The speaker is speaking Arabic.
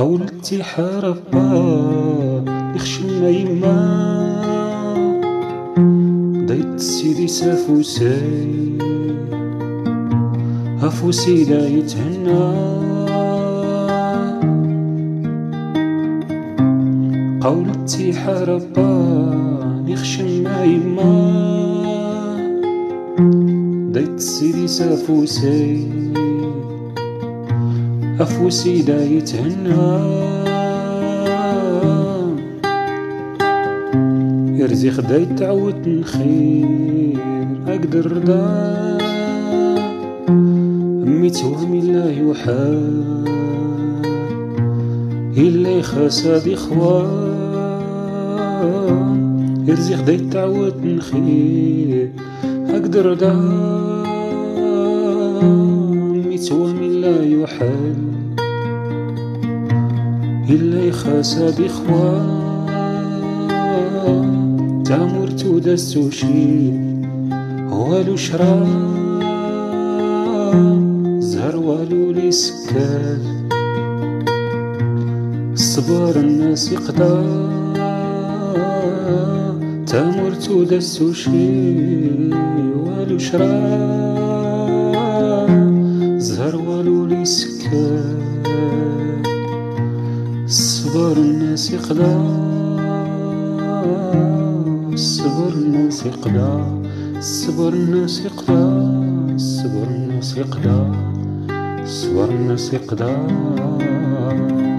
قولتي حربا يخشم يما ضيت سيدي سافوسي هفوسي لا يتهنى قولتي حربا يخشم يما ضيت سيدي سافوسي أفوسي لا يتهنى يرزي خداي تعود نخير أقدر رضا أمي توهم إلا يوحى إلا يخاس هادي خوا يرزي خداي تعود نخير أقدر رضا أمي توهم إلا يوحى إلا يخاس بخوا تامرت ودستو شي والو شرا زهر والو لي سكال الصبر الناس يقضى تامرت ودستو شي والو شرا زهر والو لي سكال الصبر الناس يقضى الصبر الناس يقضى الصبر الناس يقضى الصبر الناس يقضى الصبر الناس يقضى